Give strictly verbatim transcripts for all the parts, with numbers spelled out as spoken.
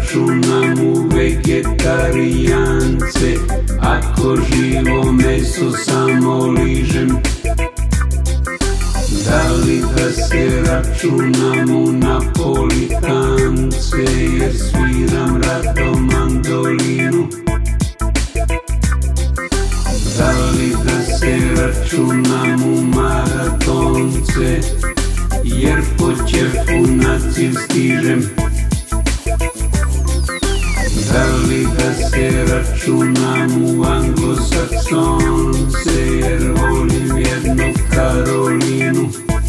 računam u vegetarijance, ako živo meso samo ližem. Da li da se računam u napolitance, jer sviram rado mandolinu? Da li da se računam u maratonce, jer po ćefu na cilj stižem? Da li da se računam u anglosaksonce, jer volim jednu Karolinu?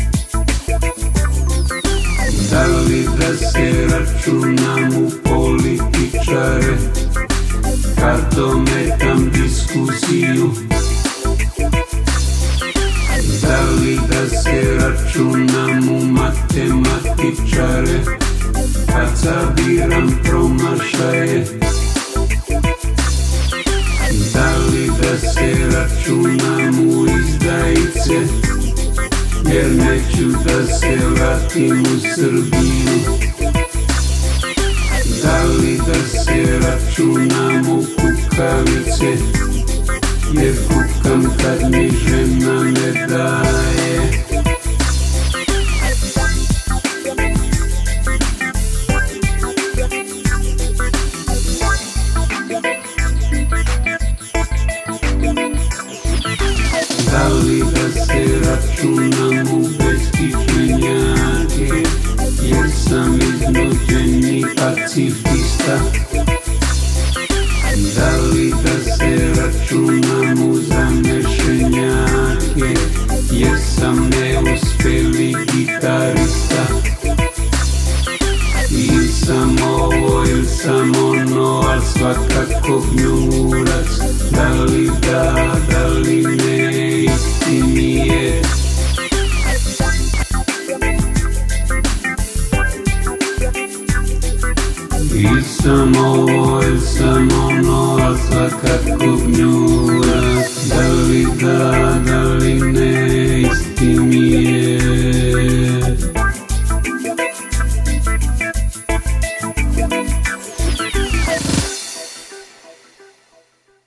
Da li da se računam u političare, kad ometam diskusiju? Da li da se računam u matematičare, kad sabiram promašaje? Da li da se računam u izdajice, jer neću da se vratim u Srbiju? Da li da se računam u kukavice, jer kukam kad mi žena ne daje? Da li da se računam u beskičmenjake, jer sam iznuđeni pacifista? Da li da se računam u zamešenjake, jer sam neuspeli gitarista? Ili sam ovo, ili sam ono, al svakako gnjurac. Da li da, da li ne, isti mi je. Ili sam ovo, ili sam ono, al svakako gnjurac. Da li da